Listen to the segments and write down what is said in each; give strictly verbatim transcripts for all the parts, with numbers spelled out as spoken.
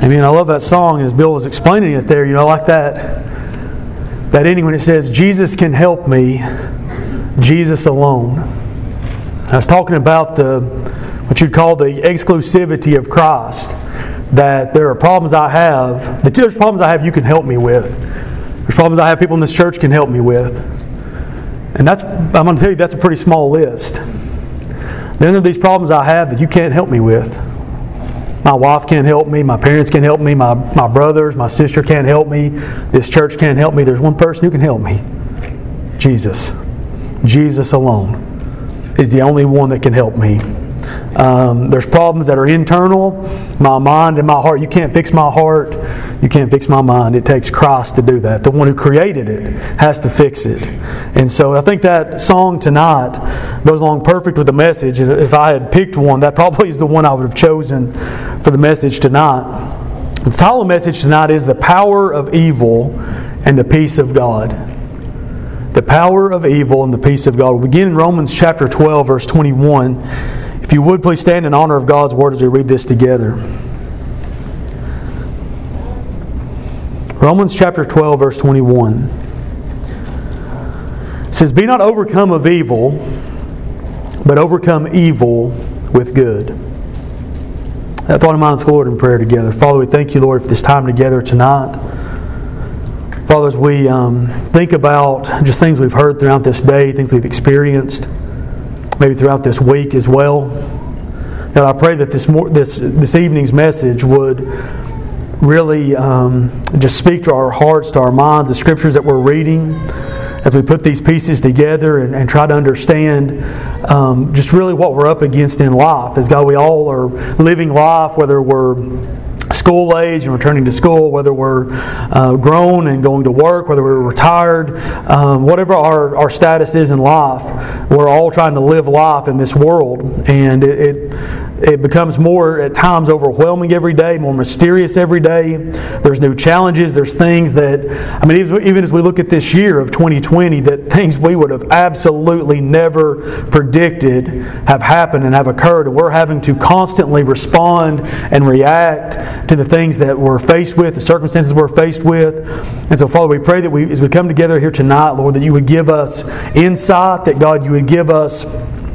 I mean, I love that song as Bill was explaining it there. You know, like that that ending when it says, Jesus can help me, Jesus alone. I was talking about the what you'd call the exclusivity of Christ. That there are problems I have, that there's problems I have you can help me with. There's problems I have people in this church can help me with. And that's, I'm going to tell you, that's a pretty small list. Then there are these problems I have that you can't help me with. My wife can't help me, my parents can't help me, my, my brothers, my sister can't help me, this church can't help me. There's one person who can help me. Jesus. Jesus alone is the only one that can help me. Um, there's problems that are internal, my mind and my heart. You can't fix my heart. You can't fix my mind. It takes Christ to do that. The one who created it has to fix it. And so I think that song tonight goes along perfect with the message. If I had picked one, that probably is the one I would have chosen for the message tonight. The title of the message tonight is The Power of Evil and the Peace of God. The power of evil and the peace of God. We'll begin in Romans chapter twelve, verse twenty-one. If you would, please stand in honor of God's Word as we read this together. Romans chapter twelve, verse twenty-one. It says, Be not overcome of evil, but overcome evil with good. That thought of mine, let's go, Lord, in prayer together. Father, we thank you, Lord, for this time together tonight. Father, as we um, think about just things we've heard throughout this day, things we've experienced, maybe throughout this week as well. God, I pray that this more, this this evening's message would really um, just speak to our hearts, to our minds, the scriptures that we're reading, as we put these pieces together and, and try to understand um, just really what we're up against in life. As God, we all are living life, whether we're school age and returning to school, whether we're uh, grown and going to work, whether we're retired, um, whatever our, our status is in life, we're all trying to live life in this world. And it, it it becomes more at times overwhelming every day, more mysterious every day. There's new challenges. There's things that, I mean, even, even as we look at this year of twenty twenty, that things we would have absolutely never predicted have happened and have occurred. And we're having to constantly respond and react to the things that we're faced with, the circumstances we're faced with. And so, Father, we pray that we, as we come together here tonight, Lord, that you would give us insight, that God, you would give us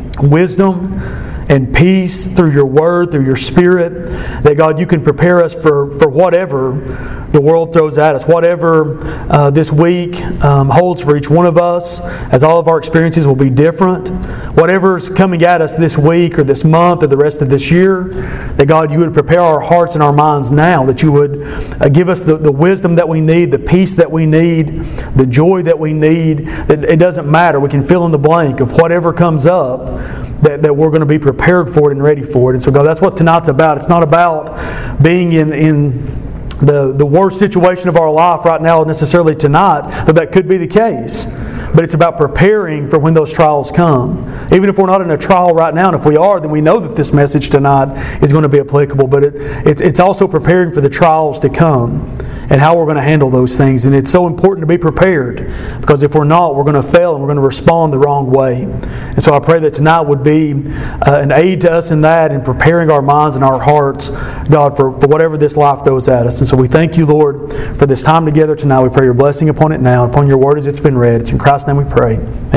wisdom and peace through your word, through your spirit, that God, you can prepare us for, for whatever the world throws at us, whatever uh, this week um, holds for each one of us, as all of our experiences will be different. Whatever's coming at us this week or this month or the rest of this year, that God, you would prepare our hearts and our minds now, that you would uh, give us the, the wisdom that we need, the peace that we need, the joy that we need, that it doesn't matter. We can fill in the blank of whatever comes up, that, that we're going to be prepared for it and ready for it. And so, God, that's what tonight's about. It's not about being in, in the, the worst situation of our life right now necessarily tonight, though that could be the case. But it's about preparing for when those trials come. Even if we're not in a trial right now, and if we are, then we know that this message tonight is going to be applicable. But it, it, it's also preparing for the trials to come and how we're going to handle those things. And it's so important to be prepared, because if we're not, we're going to fail and we're going to respond the wrong way. And so I pray that tonight would be uh, an aid to us in that, in preparing our minds and our hearts, God, for, for whatever this life throws at us. And so we thank you, Lord, for this time together tonight. We pray your blessing upon it now, upon your word as it's been read. It's in Christ's name we pray.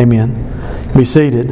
Amen. Be seated.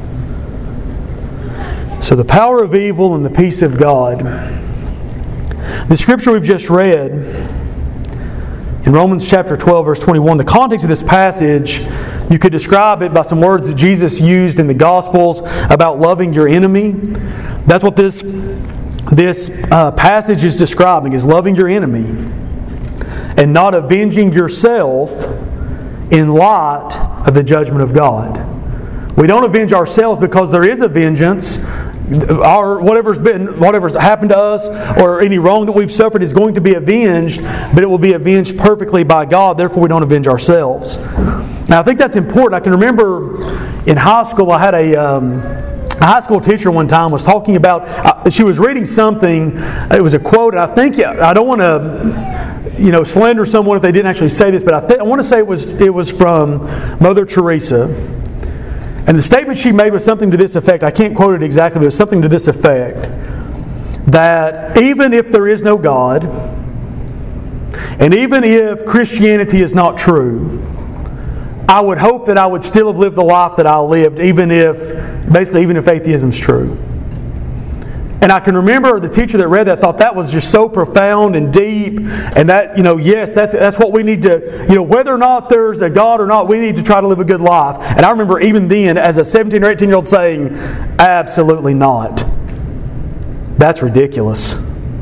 So the power of evil and the peace of God. The scripture we've just read in Romans chapter twelve, verse twenty-one, the context of this passage, you could describe it by some words that Jesus used in the Gospels about loving your enemy. That's what this, this uh, passage is describing, is loving your enemy and not avenging yourself in light of the judgment of God. We don't avenge ourselves because there is a vengeance. Our whatever's been, whatever's happened to us, or any wrong that we've suffered is going to be avenged, but it will be avenged perfectly by God. Therefore, we don't avenge ourselves. Now, I think that's important. I can remember in high school, I had a, um, a high school teacher one time was talking about. Uh, she was reading something. It was a quote, and I think I don't want to, you know, slander someone if they didn't actually say this, but I, th- I want to say it was it was from Mother Teresa. And the statement she made was something to this effect. I can't quote it exactly, but it was something to this effect. that even if there is no God, and even if Christianity is not true, I would hope that I would still have lived the life that I lived, even if, basically, even if atheism is true. And I can remember the teacher that read that thought that was just so profound and deep, and that, you know, yes, that's that's what we need to, you know, whether or not there's a God or not, we need to try to live a good life. And I remember even then, as a seventeen or eighteen year old, saying, absolutely not. That's ridiculous.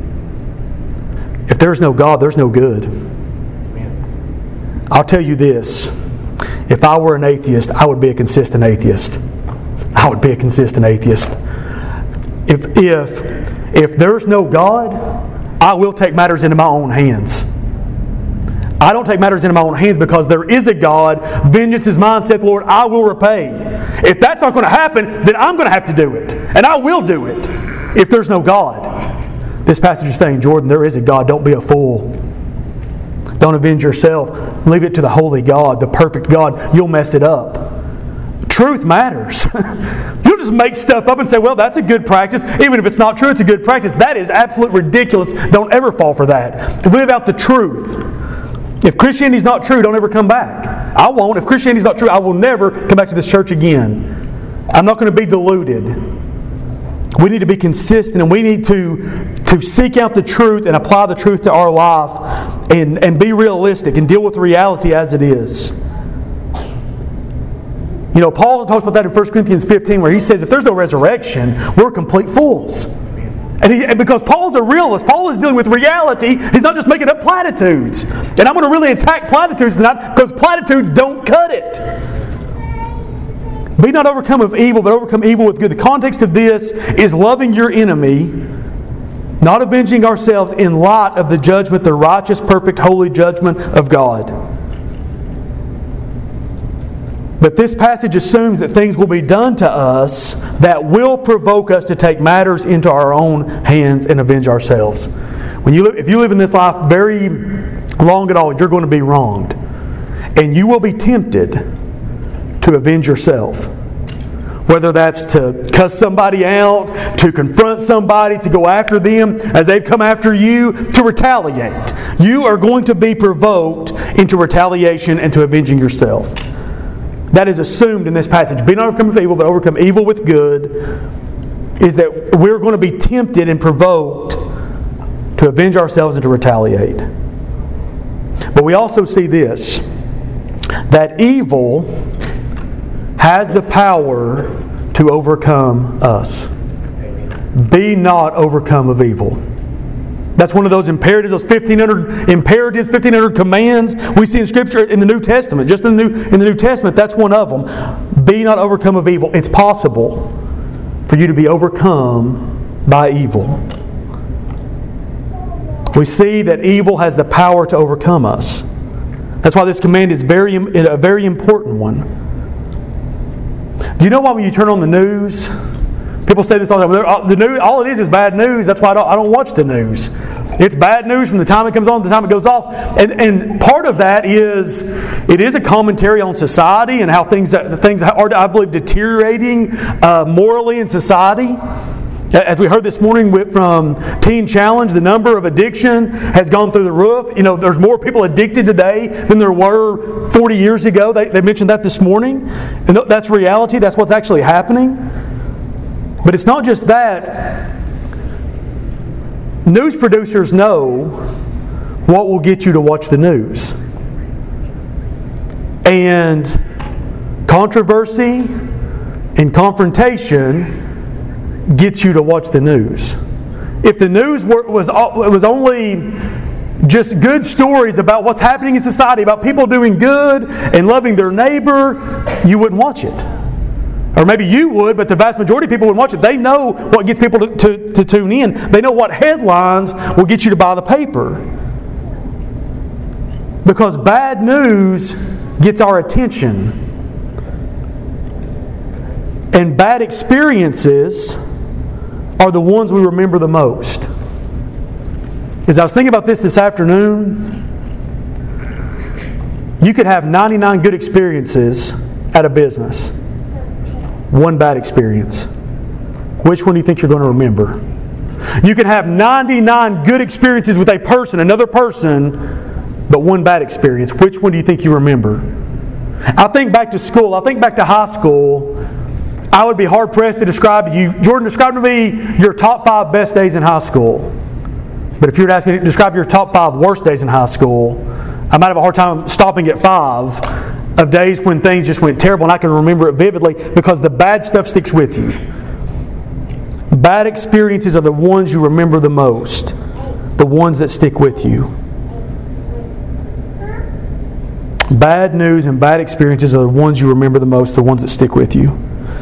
If there's no God, there's no good. I'll tell you this. If I were an atheist, I would be a consistent atheist. I would be a consistent atheist. If, if, if there's no God, I will take matters into my own hands. I don't take matters into my own hands because there is a God. Vengeance is mine, saith the Lord, I will repay. If that's not going to happen, then I'm going to have to do it. And I will do it if there's no God. This passage is saying, Jordan, there is a God. Don't be a fool. Don't avenge yourself. Leave it to the holy God, the perfect God. You'll mess it up. Truth matters. You don't just make stuff up and say, well, that's a good practice. Even if it's not true, it's a good practice. That is absolutely ridiculous. Don't ever fall for that. Live out the truth. If Christianity is not true, don't ever come back. I won't. If Christianity is not true, I will never come back to this church again. I'm not going to be deluded. We need to be consistent, and we need to, to seek out the truth and apply the truth to our life and, and be realistic and deal with reality as it is. You know, Paul talks about that in First Corinthians fifteen, where he says, if there's no resurrection, we're complete fools. And, he, and because Paul's a realist, Paul is dealing with reality. He's not just making up platitudes. And I'm going to really attack platitudes tonight because platitudes don't cut it. Be not overcome of evil, but overcome evil with good. The context of this is loving your enemy, not avenging ourselves in light of the judgment, the righteous, perfect, holy judgment of God. But this passage assumes that things will be done to us that will provoke us to take matters into our own hands and avenge ourselves. When you live, if you live in this life very long at all, you're going to be wronged. And you will be tempted to avenge yourself. Whether that's to cuss somebody out, to confront somebody, to go after them as they've come after you, to retaliate. You are going to be provoked into retaliation and to avenging yourself. That is assumed in this passage. Be not overcome with evil, but overcome evil with good, is that we're going to be tempted and provoked to avenge ourselves and to retaliate. But we also see this, that evil has the power to overcome us. Be not overcome of evil. That's one of those imperatives, those fifteen hundred imperatives, fifteen hundred commands we see in Scripture in the New Testament. Just in the New, in the New Testament, that's one of them. Be not overcome of evil. It's possible for you to be overcome by evil. We see that evil has the power to overcome us. That's why this command is very, a very important one. Do you know why when you turn on the news, people say this all the time, the news, all it is is bad news. That's why I don't, I don't watch the news. It's bad news from the time it comes on to the time it goes off. And, and part of that is, it is a commentary on society and how things, things are, I believe, deteriorating uh, morally in society. As we heard this morning with, from Teen Challenge, the number of addiction has gone through the roof. You know, there's more people addicted today than there were forty years ago. They, they mentioned that this morning. And that's reality. That's what's actually happening. But it's not just that. News producers know what will get you to watch the news. And controversy and confrontation gets you to watch the news. If the news were, was, was only just good stories about what's happening in society, about people doing good and loving their neighbor, you wouldn't watch it. Or maybe you would, but the vast majority of people wouldn't watch it. They know what gets people to, to, to tune in. They know what headlines will get you to buy the paper. Because bad news gets our attention. And bad experiences are the ones we remember the most. As I was thinking about this this afternoon, you could have ninety-nine good experiences at a business. One bad experience. Which one do you think you're going to remember? You can have ninety-nine good experiences with a person, another person, but one bad experience. Which one do you think you remember? I think back to school. I think back to high school. I would be hard-pressed to describe to you. Jordan, describe to me your top five best days in high school. But if you were to ask me to describe your top five worst days in high school, I might have a hard time stopping at five of days when things just went terrible, and I can remember it vividly because the bad stuff sticks with you. Bad experiences are the ones you remember the most, the ones that stick with you. Bad news and bad experiences are the ones you remember the most, the ones that stick with you.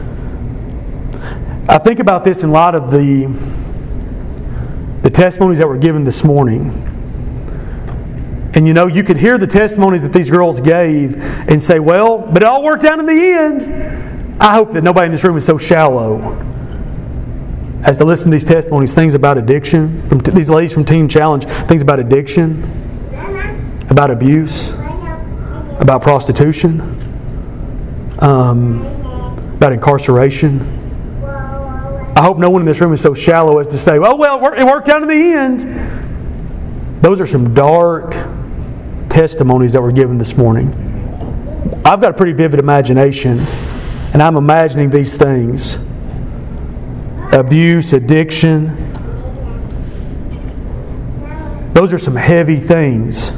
I think about this in light of the, the testimonies that were given this morning. And you know, you could hear the testimonies that these girls gave and say, well, but it all worked out in the end. I hope that nobody in this room is so shallow as to listen to these testimonies, things about addiction, from t- these ladies from Teen Challenge, things about addiction, about abuse, about prostitution, um, about incarceration. I hope no one in this room is so shallow as to say, oh, well, it worked out in the end. Those are some dark testimonies that were given this morning. I've got a pretty vivid imagination, and I'm imagining these things. Abuse, addiction. Those are some heavy things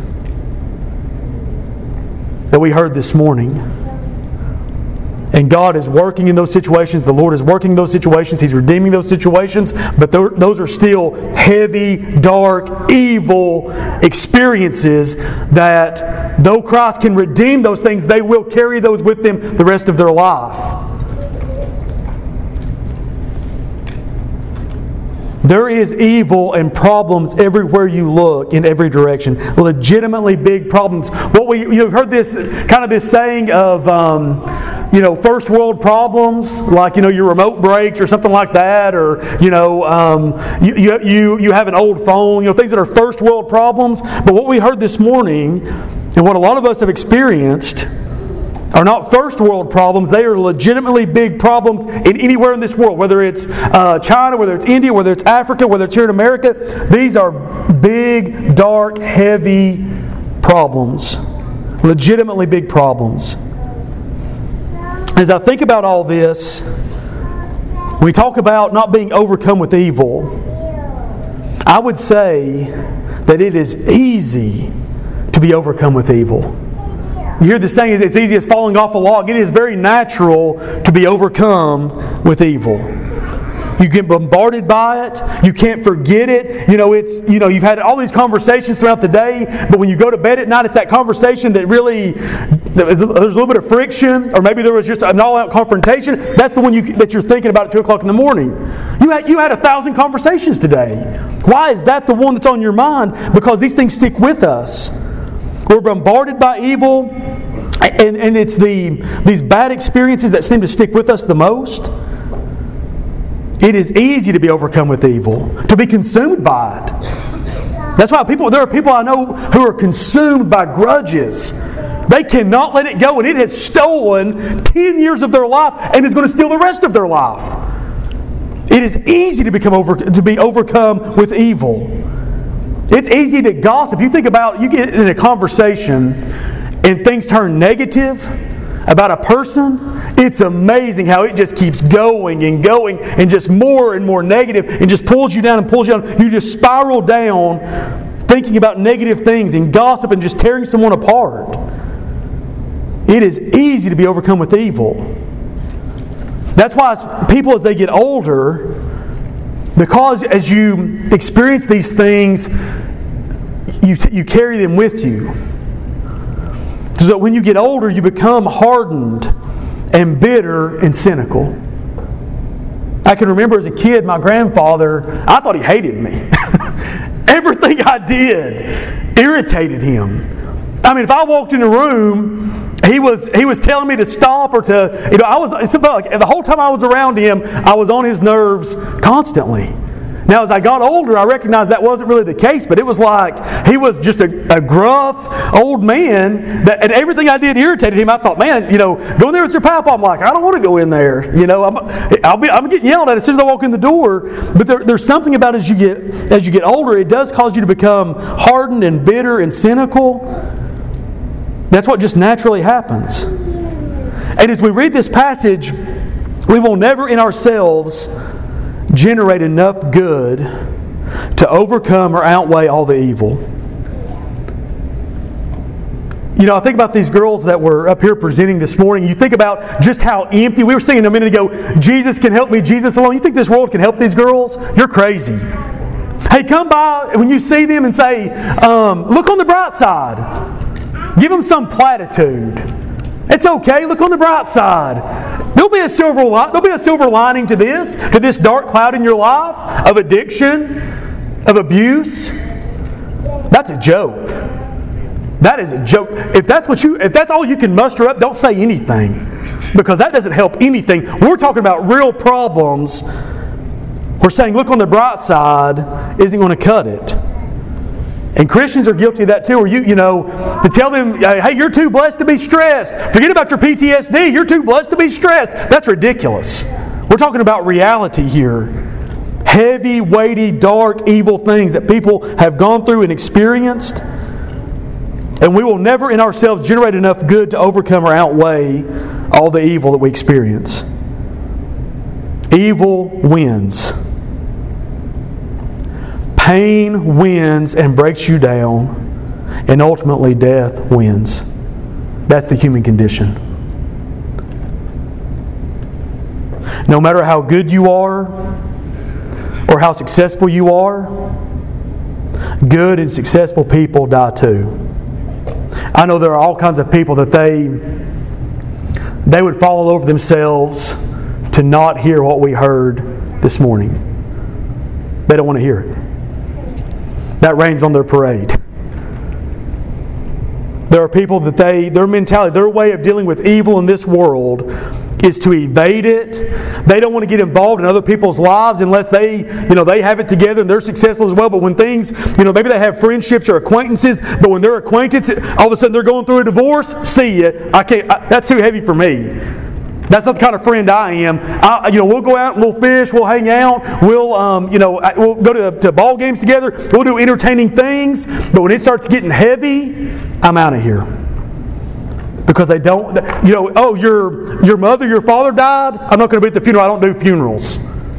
that we heard this morning. And God is working in those situations. The Lord is working in those situations. He's redeeming those situations. But those are still heavy, dark, evil experiences that, though Christ can redeem those things, they will carry those with them the rest of their life. There is evil and problems everywhere you look, in every direction. Legitimately big problems. What we you've heard this kind of this saying of um, you know first world problems, like you know your remote breaks or something like that, or you know um, you, you you you have an old phone. You know things that are first world problems. But what we heard this morning, and what a lot of us have experienced, are not first world problems. They are legitimately big problems in anywhere in this world, whether it's uh, China, whether it's India, whether it's Africa, whether it's here in America. These are big, dark, heavy problems. Legitimately big problems. As I think about all this, we talk about not being overcome with evil. I would say that it is easy to be overcome with evil. You hear the saying, it's easy as falling off a log. It is very natural to be overcome with evil. You get bombarded by it. You can't forget it. You know, it's you know you've had all these conversations throughout the day, but when you go to bed at night, it's that conversation that really there's a little bit of friction, or maybe there was just an all-out confrontation. That's the one you, that you're thinking about at two o'clock in the morning. You had you had a thousand conversations today. Why is that the one that's on your mind? Because these things stick with us. We're bombarded by evil, and, and it's the these bad experiences that seem to stick with us the most. It is easy to be overcome with evil, to be consumed by it. That's why people there are people I know who are consumed by grudges. They cannot let it go, and it has stolen ten years of their life and is going to steal the rest of their life. It is easy to become over to be overcome with evil. It's easy to gossip. You think about, you get in a conversation and things turn negative about a person. It's amazing how it just keeps going and going and just more and more negative and just pulls you down and pulls you down. You just spiral down thinking about negative things and gossip and just tearing someone apart. It is easy to be overcome with evil. That's why as people, as they get older, because as you experience these things, you, t- you carry them with you. So that when you get older, you become hardened and bitter and cynical. I can remember as a kid, my grandfather, I thought he hated me. Everything I did irritated him. I mean, if I walked in a room, he was he was telling me to stop or to, you know, I was, it felt like the whole time I was around him, I was on his nerves constantly. Now, as I got older, I recognized that wasn't really the case, but it was like he was just a, a gruff old man, that, and everything I did irritated him. I thought, man, you know, go in there with your papa. I'm like, I don't want to go in there. You know, I'm, I'll be, I'm getting yelled at as soon as I walk in the door. But there, there's something about as you get as you get older, it does cause you to become hardened and bitter and cynical. That's what just naturally happens. And as we read this passage, we will never in ourselves generate enough good to overcome or outweigh all the evil. You know, I think about these girls that were up here presenting this morning. You think about just how empty. We were singing a minute ago, Jesus can help me, Jesus alone. You think this world can help these girls? You're crazy. Hey, come by when you see them and say, um, look on the bright side. Give them some platitude. It's okay. Look on the bright side. There'll be a silver li- there'll be a silver lining to this, to this dark cloud in your life of addiction, of abuse. That's a joke. That is a joke. If that's what you, if that's all you can muster up, don't say anything, because that doesn't help anything. We're talking about real problems. We're saying, look on the bright side isn't going to cut it. And Christians are guilty of that too, where you, you know, to tell them, hey, you're too blessed to be stressed. Forget about your P T S D. You're too blessed to be stressed. That's ridiculous. We're talking about reality here. Heavy, weighty, dark, evil things that people have gone through and experienced. And we will never in ourselves generate enough good to overcome or outweigh all the evil that we experience. Evil wins. Pain wins and breaks you down, and ultimately death wins. That's the human condition. No matter how good you are or how successful you are, good and successful people die too. I know there are all kinds of people that they they would fall all over themselves to not hear what we heard this morning. They don't want to hear it. That rains on their parade. There are people that they, their mentality, their way of dealing with evil in this world is to evade it. They don't want to get involved in other people's lives unless they, you know, they have it together and they're successful as well. But when things, you know, maybe they have friendships or acquaintances, but when they're acquaintances, all of a sudden they're going through a divorce. See ya. I can't. I, that's too heavy for me. That's not the kind of friend I am. I, you know, we'll go out and we'll fish, we'll hang out, we'll, um, you know, we'll go to, to ball games together, we'll do entertaining things. But when it starts getting heavy, I'm out of here. Because they don't, you know, oh, your your mother, your father died, I'm not going to be at the funeral, I don't do funerals.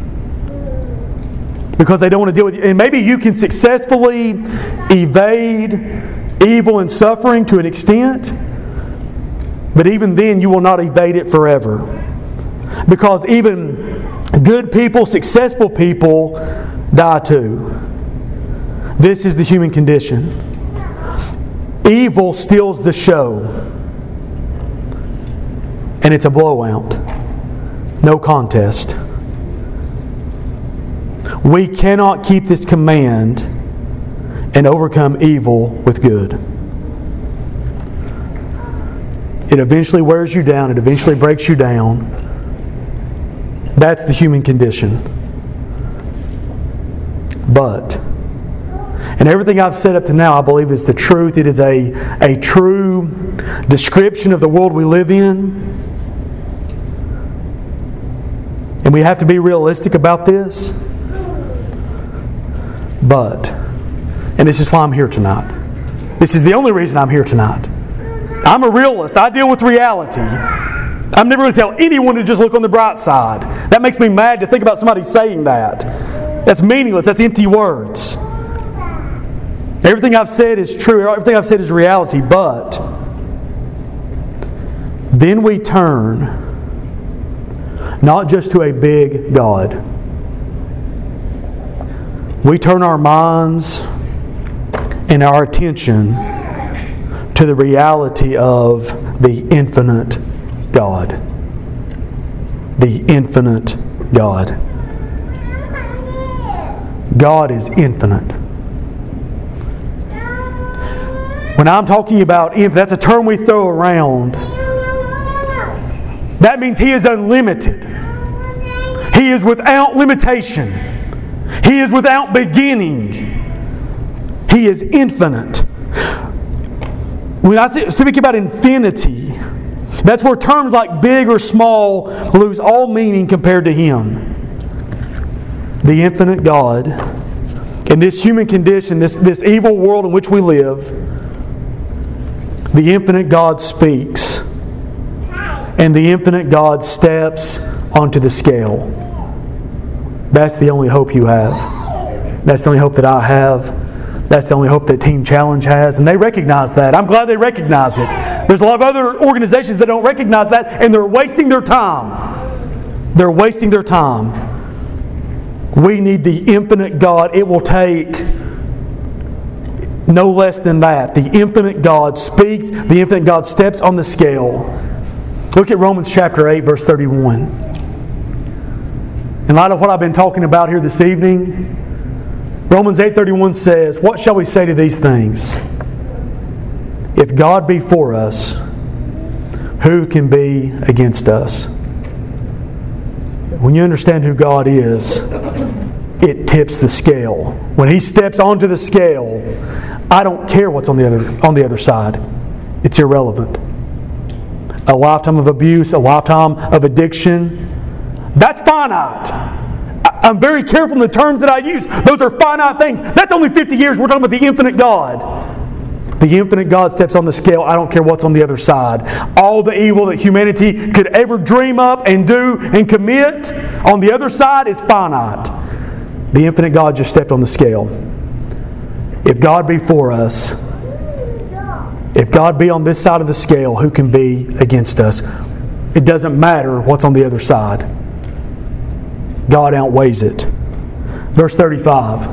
Because they don't want to deal with you. And maybe you can successfully evade evil and suffering to an extent, but even then you will not evade it forever. Because even good people, successful people die too. This is the human condition. Evil steals the show. And it's a blowout. No contest. We cannot keep this command and overcome evil with good. It eventually wears you down. It eventually breaks you down. That's the human condition. But, and everything I've said up to now, I believe is the truth. It is a, a true description of the world we live in. And we have to be realistic about this. But, and this is why I'm here tonight. This is the only reason I'm here tonight. I'm a realist. I deal with reality. I'm never going to tell anyone to just look on the bright side. That makes me mad to think about somebody saying that. That's meaningless. That's empty words. Everything I've said is true. Everything I've said is reality. But then we turn not just to a big God. We turn our minds and our attention to the reality of the infinite God. The infinite God. God is infinite. When I'm talking about infinite, that's a term we throw around. That means He is unlimited. He is without limitation. He He is without beginning. He is infinite. When I speak about infinity, that's where terms like big or small lose all meaning compared to Him. The infinite God, in this human condition, this, this evil world in which we live, the infinite God speaks, and the infinite God steps onto the scale. That's the only hope you have. That's the only hope that I have. That's the only hope that Team Challenge has. And they recognize that. I'm glad they recognize it. There's a lot of other organizations that don't recognize that, and they're wasting their time. They're wasting their time. We need the infinite God. It will take no less than that. The infinite God speaks. The infinite God steps on the scale. Look at Romans chapter eight, verse thirty-one. In light of what I've been talking about here this evening, Romans eight thirty-one says, "What shall we say to these things? If God be for us, who can be against us?" When you understand who God is, it tips the scale. When He steps onto the scale, I don't care what's on the other on the other side. It's irrelevant. A lifetime of abuse, a lifetime of addiction, that's finite. I'm very careful in the terms that I use. Those are finite things. That's only fifty years. We're talking about the infinite God. The infinite God steps on the scale. I don't care what's on the other side. All the evil that humanity could ever dream up and do and commit on the other side is finite. The infinite God just stepped on the scale. If God be for us, if God be on this side of the scale, who can be against us? It doesn't matter what's on the other side. God outweighs it. Verse thirty-five.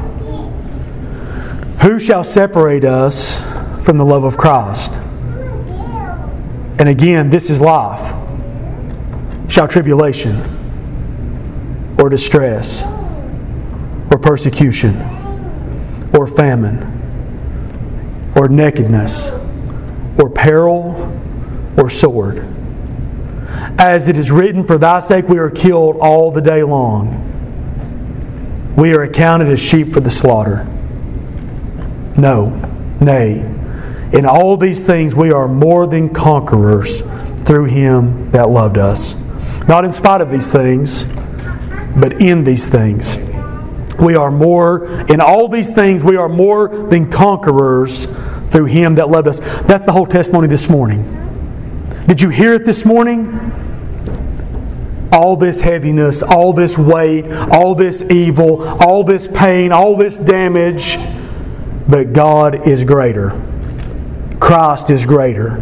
Who shall separate us from the love of Christ? And again, this is life. Shall tribulation, or distress, or persecution, or famine, or nakedness, or peril, or sword? As it is written, for thy sake we are killed all the day long. We are accounted as sheep for the slaughter. No, nay, in all these things we are more than conquerors through Him that loved us. Not in spite of these things, but in these things. We are more, in all these things we are more than conquerors through Him that loved us. That's the whole testimony this morning. Did you hear it this morning? All this heaviness, all this weight, all this evil, all this pain, all this damage. But God is greater. Christ is greater.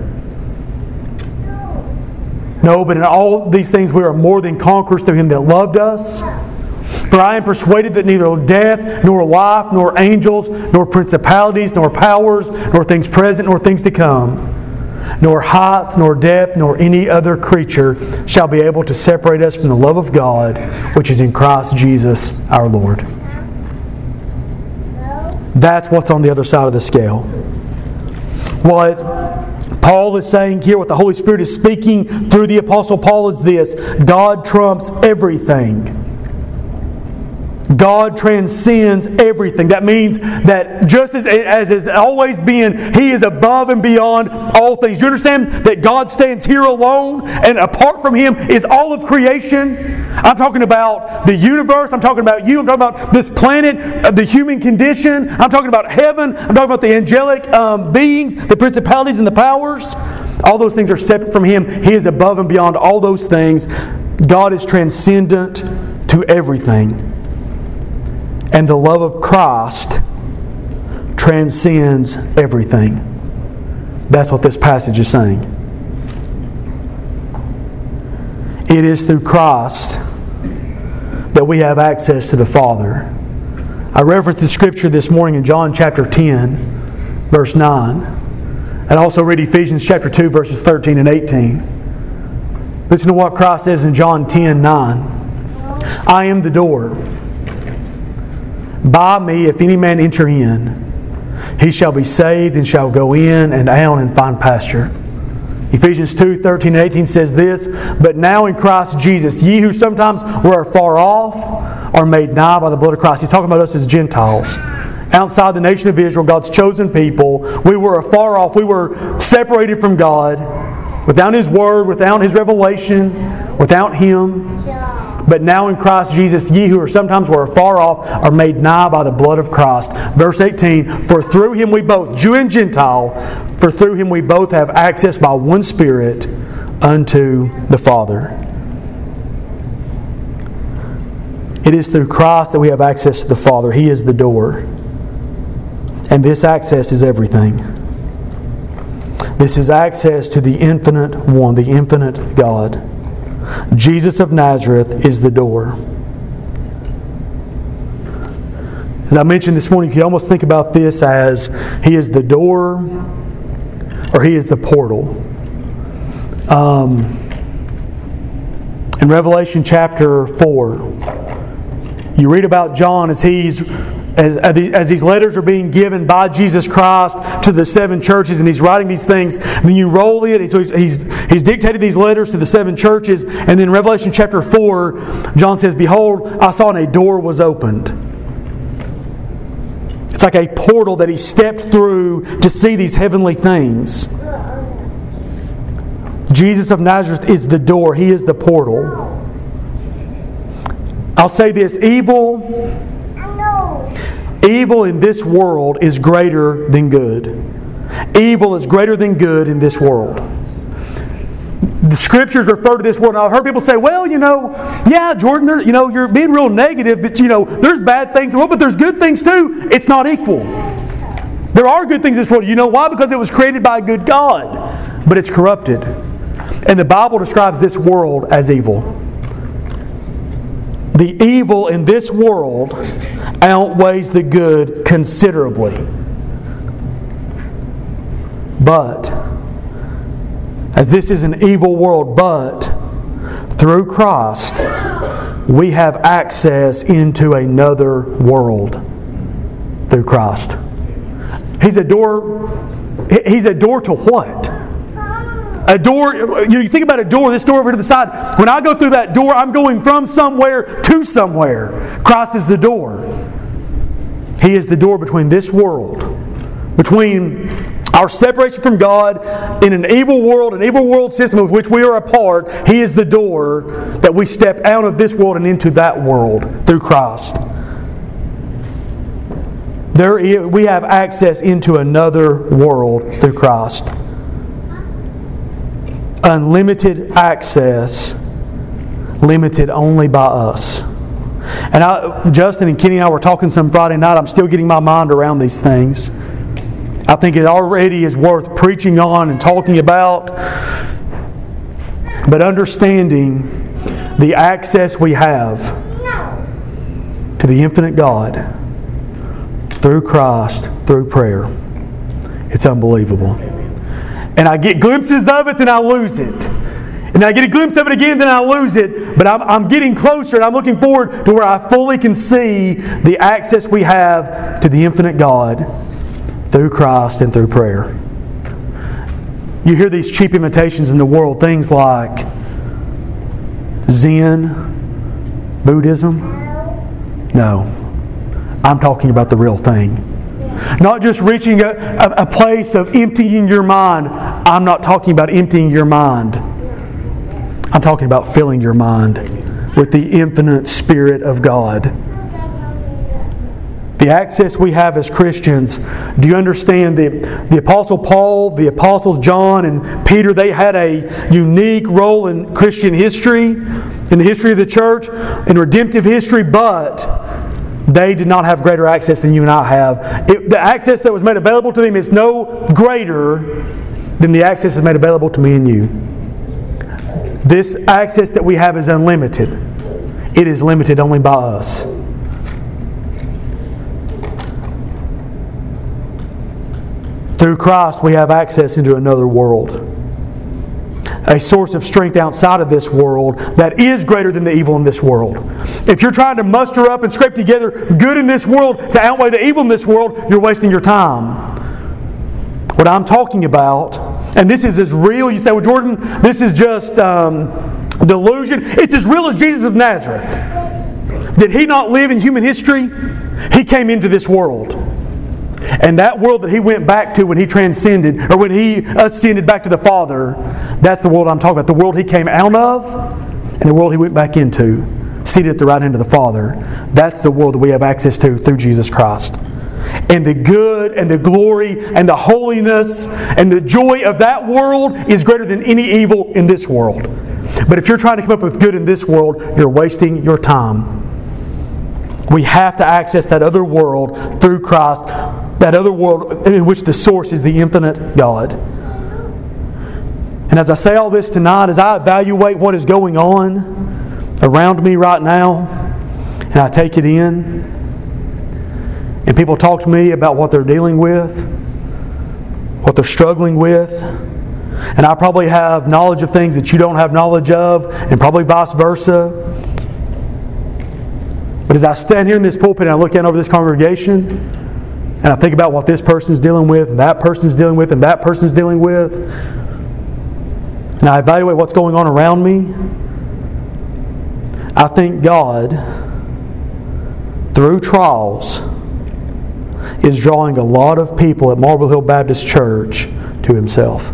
No, but in all these things we are more than conquerors through Him that loved us. For I am persuaded that neither death, nor life, nor angels, nor principalities, nor powers, nor things present, nor things to come, nor height, nor depth, nor any other creature shall be able to separate us from the love of God, which is in Christ Jesus our Lord. That's what's on the other side of the scale. What Paul is saying here, what the Holy Spirit is speaking through the Apostle Paul is this: God trumps everything. God transcends everything. That means that just as, as has always been, He is above and beyond all things. You understand that God stands here alone, and apart from Him is all of creation? I'm talking about the universe. I'm talking about you. I'm talking about this planet, the human condition. I'm talking about heaven. I'm talking about the angelic um, beings, the principalities and the powers. All those things are separate from Him. He is above and beyond all those things. God is transcendent to everything. And the love of Christ transcends everything. That's what this passage is saying. It is through Christ that we have access to the Father. I referenced the scripture this morning in John chapter ten, verse nine. And also read Ephesians chapter two, verses thirteen and eighteen. Listen to what Christ says in John ten, nine. I am the door. By me, if any man enter in, he shall be saved and shall go in and out and find pasture. Ephesians two, thirteen and eighteen says this, "But now in Christ Jesus, ye who sometimes were afar off are made nigh by the blood of Christ." He's talking about us as Gentiles. Outside the nation of Israel, God's chosen people, we were afar off. We were separated from God, without His Word, without His revelation, without Him. But now in Christ Jesus, ye who are sometimes were afar off are made nigh by the blood of Christ. Verse eighteen, "For through Him we both, Jew and Gentile, for through Him we both have access by one Spirit unto the Father." It is through Christ that we have access to the Father. He is the door. And this access is everything. This is access to the infinite one, the infinite God. Jesus of Nazareth is the door. As I mentioned this morning, you can almost think about this as He is the door or He is the portal. Um, in Revelation chapter four, you read about John as he's As, as these letters are being given by Jesus Christ to the seven churches, and He's writing these things, and then you roll it. So he's, he's, he's dictated these letters to the seven churches, and then Revelation chapter four, John says, "Behold, I saw and a door was opened." It's like a portal that he stepped through to see these heavenly things. Jesus of Nazareth is the door. He is the portal. I'll say this, evil... Evil in this world is greater than good. Evil is greater than good in this world. The Scriptures refer to this world. And I've heard people say, "Well, you know, yeah, Jordan, you know, you're being real negative, but you know, there's bad things in the world, but there's good things too." It's not equal. There are good things in this world. You know why? Because it was created by a good God, but it's corrupted. And the Bible describes this world as evil. The evil in this world outweighs the good considerably. But, as this is an evil world, but through Christ, we have access into another world through Christ. He's a door. He's a door to what? A door, you know, you think about a door, this door over to the side. When I go through that door, I'm going from somewhere to somewhere. Christ is the door. He is the door between this world, between our separation from God in an evil world, an evil world system of which we are a part. He is the door that we step out of this world and into that world through Christ. There, we have access into another world through Christ. Unlimited access, limited only by us. And I, Justin and Kenny and I were talking some Friday night. I'm still getting my mind around these things. I think it already is worth preaching on and talking about. But understanding the access we have to the infinite God through Christ, through prayer, it's unbelievable. And I get glimpses of it, then I lose it. And I get a glimpse of it again, then I lose it. But I'm, I'm getting closer, and I'm looking forward to where I fully can see the access we have to the infinite God through Christ and through prayer. You hear these cheap imitations in the world, things like Zen, Buddhism. No, I'm talking about the real thing. Not just reaching a, a, a place of emptying your mind. I'm not talking about emptying your mind. I'm talking about filling your mind with the infinite Spirit of God. The access we have as Christians, do you understand that the Apostle Paul, the Apostles John and Peter, they had a unique role in Christian history, in the history of the church, in redemptive history, but they did not have greater access than you and I have. It, the access that was made available to them is no greater than the access that's made available to me and you. This access that we have is unlimited. It is limited only by us. Through Christ, we have access into another world. A source of strength outside of this world that is greater than the evil in this world. If you're trying to muster up and scrape together good in this world to outweigh the evil in this world, you're wasting your time. What I'm talking about And this is as real. You say, well, Jordan, this is just um, delusion. It's as real as Jesus of Nazareth. Did He not live in human history? He came into this world. And that world that He went back to when He transcended, or when He ascended back to the Father, that's the world I'm talking about. The world He came out of and the world He went back into, seated at the right hand of the Father. That's the world that we have access to through Jesus Christ. And the good and the glory and the holiness and the joy of that world is greater than any evil in this world. But if you're trying to come up with good in this world, you're wasting your time. We have to access that other world through Christ, that other world in which the source is the infinite God. And as I say all this tonight, as I evaluate what is going on around me right now, and I take it in, and people talk to me about what they're dealing with, what they're struggling with, and I probably have knowledge of things that you don't have knowledge of, and probably vice versa. But as I stand here in this pulpit and I look out over this congregation, and I think about what this person's dealing with, and that person's dealing with, and that person's dealing with, and I evaluate what's going on around me, I think God, through trials, is drawing a lot of people at Marble Hill Baptist Church to Himself.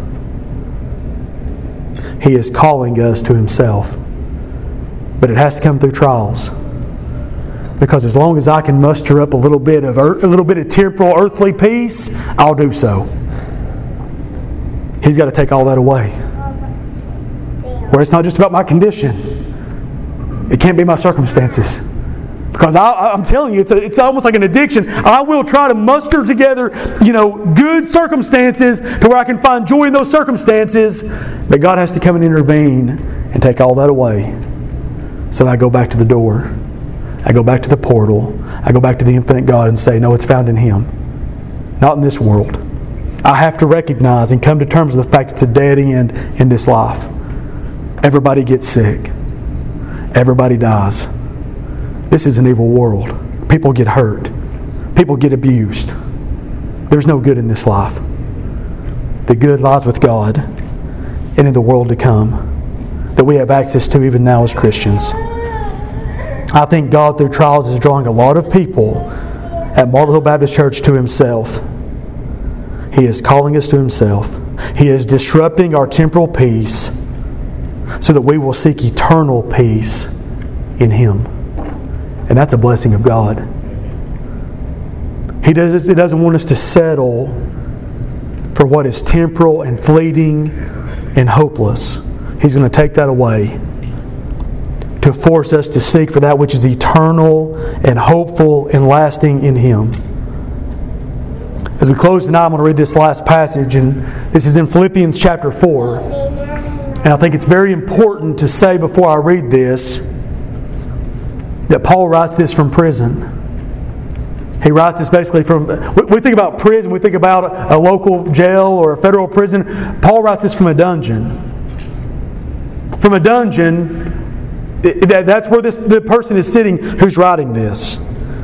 He is calling us to Himself. But it has to come through trials. Because as long as I can muster up a little bit of earth, a little bit of temporal, earthly peace, I'll do so. He's got to take all that away. Where it's not just about my condition. It can't be my circumstances. Because I, I'm telling you, it's, a, it's almost like an addiction. I will try to muster together, you know, good circumstances to where I can find joy in those circumstances. But God has to come and intervene and take all that away. So I go back to the door. I go back to the portal. I go back to the infinite God and say, no, it's found in Him. Not in this world. I have to recognize and come to terms with the fact it's a dead end in this life. Everybody gets sick. Everybody dies. This is an evil world. People get hurt. People get abused. There's no good in this life. The good lies with God and in the world to come that we have access to even now as Christians. I think God through trials is drawing a lot of people at Marble Hill Baptist Church to Himself. He is calling us to Himself. He is disrupting our temporal peace so that we will seek eternal peace in Him. And that's a blessing of God. He, does, he doesn't want us to settle for what is temporal and fleeting and hopeless. He's going to take that away to force us to seek for that which is eternal and hopeful and lasting in Him. As we close tonight, I'm going to read this last passage, and this is in Philippians chapter four. And I think it's very important to say before I read this that Paul writes this from prison. He writes this basically from, we think about prison, we think about a local jail or a federal prison. Paul writes this from a dungeon. From a dungeon, that's where this the person is sitting who's writing this.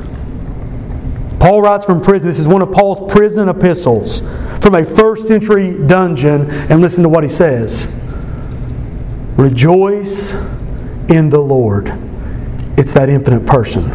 Paul writes from prison. This is one of Paul's prison epistles from a first century dungeon. And listen to what he says. Rejoice in the Lord. It's that infinite person.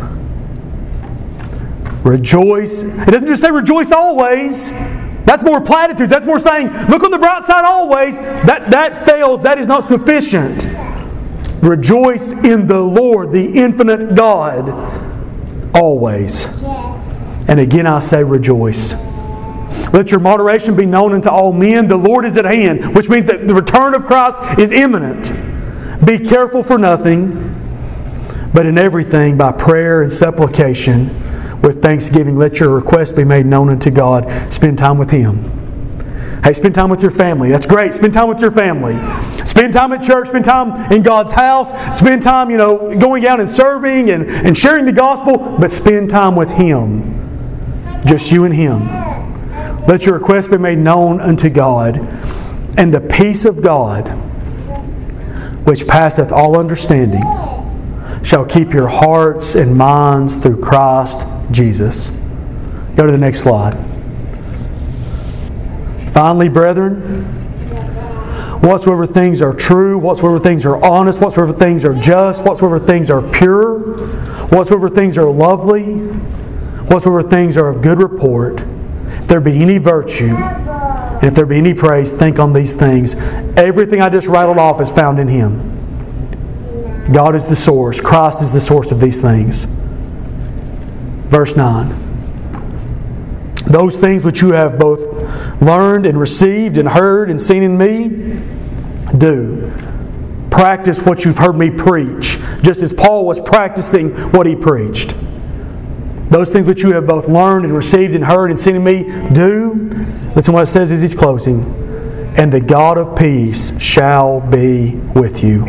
Rejoice. It doesn't just say rejoice always. That's more platitudes. That's more saying, look on the bright side always. That, that fails. That is not sufficient. Rejoice in the Lord, the infinite God, always. And again I say rejoice. Let your moderation be known unto all men. The Lord is at hand, which means that the return of Christ is imminent. Be careful for nothing, but in everything by prayer and supplication with thanksgiving let your requests be made known unto God. Spend time with Him. Hey, spend time with your family. That's great. Spend time with your family. Spend time at church. Spend time in God's house. Spend time, you know, going out and serving and, and sharing the gospel. But spend time with Him. Just you and Him. Let your requests be made known unto God. And the peace of God, which passeth all understanding, shall keep your hearts and minds through Christ Jesus. Go to the next slide. Finally, brethren, whatsoever things are true, whatsoever things are honest, whatsoever things are just, whatsoever things are pure, whatsoever things are lovely, whatsoever things are of good report, if there be any virtue, and if there be any praise, think on these things. Everything I just rattled off is found in Him. God is the source. Christ is the source of these things. Verse nine. Those things which you have both learned and received and heard and seen in me, do. Practice what you've heard me preach, just as Paul was practicing what he preached. Those things which you have both learned and received and heard and seen in me, do. Listen to what it says as he's closing. And the God of peace shall be with you.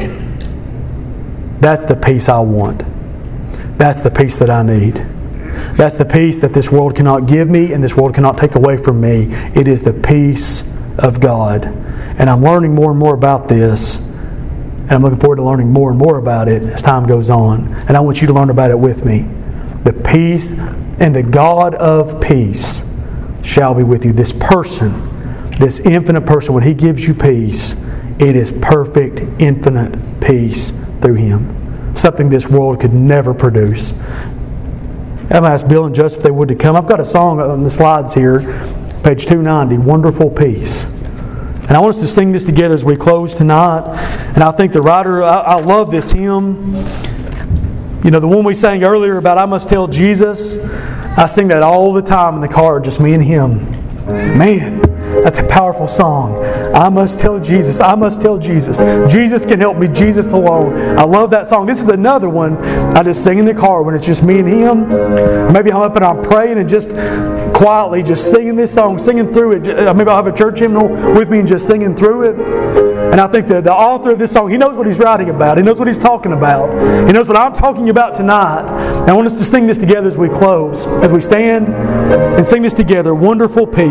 That's the peace I want. That's the peace that I need. That's the peace that this world cannot give me and this world cannot take away from me. It is the peace of God. And I'm learning more and more about this. And I'm looking forward to learning more and more about it as time goes on. And I want you to learn about it with me. The peace and the God of peace shall be with you. This person, this infinite person, when He gives you peace, it is perfect, infinite peace through Him. Something this world could never produce. I'm going to ask Bill and Joseph if they would to come. I've got a song on the slides here, page two ninety, Wonderful Peace. And I want us to sing this together as we close tonight. And I think the writer, I, I love this hymn. You know, the one we sang earlier about I must tell Jesus, I sing that all the time in the car, just me and him. Man, that's a powerful song. I must tell Jesus. I must tell Jesus. Jesus can help me. Jesus alone. I love that song. This is another one I just sing in the car when it's just me and him. Or maybe I'm up and I'm praying and just quietly just singing this song, singing through it. Maybe I'll have a church hymnal with me and just singing through it. And I think the, the author of this song, he knows what he's writing about. He knows what he's talking about. He knows what I'm talking about tonight. And I want us to sing this together as we close, as we stand and sing this together. Wonderful Peace.